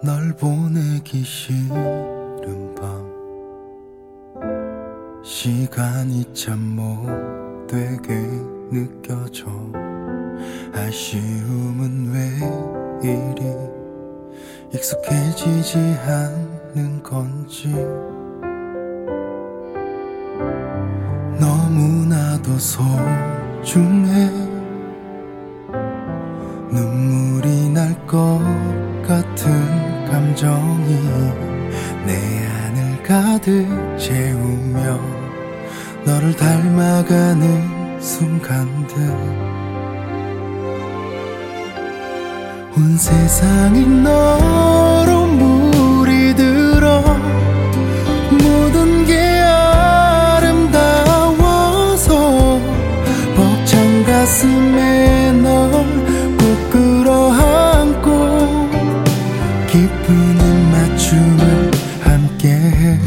널 보내기 싫은 밤 시간이 참 못되게 느껴져 아쉬움은 왜 이리 익숙해지지 않는 건지 너무나도 소중해 눈물이 날 것 같은 감정이 내 안을 가득 채우며 너를 닮아가는 순간들 온 세상이 너로 물이 들어 모든 게 아름다워서 벅찬 가슴에 널 꼭 끌어안고 기쁜 입맞춤을 함께해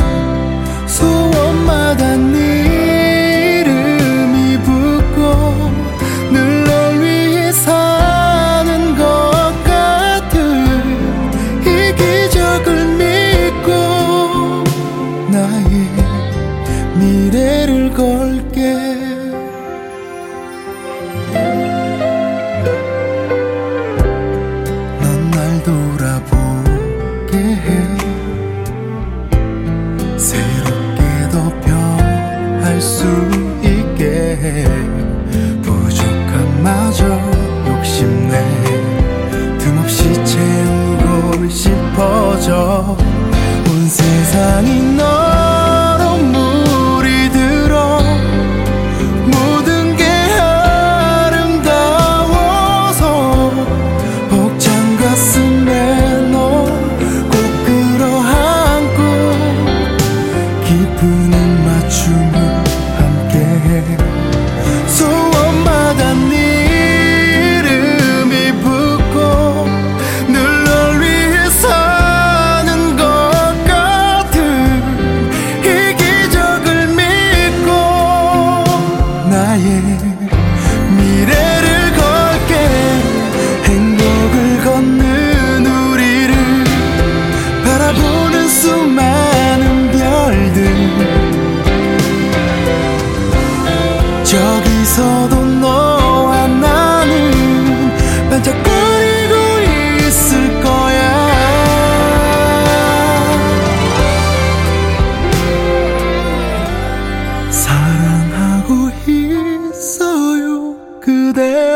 소원마다 네 이름이 붙고 늘 널 위해 사는 것 같은 이 기적을 믿고 나의 미래를 걸게 돌아보게 해 새롭게 더 변할 수 있게 해 부족함마저 욕심내 틈없이 채우고 싶어져 온 세상이 너로 물이 들어 모든 게 아름다워서 벅찬 가슴에 기쁜 입맞춤을 함께해 소원마다 네 이름이 붙고 늘 널 위해 사는 것 같은 이 기적을 믿고 나의 미래를 걸게 행복을 걷는 우리를 바라보는 수많은 저기서도 너와 나는 반짝거리고 있을 거야 사랑하고 있어요 그대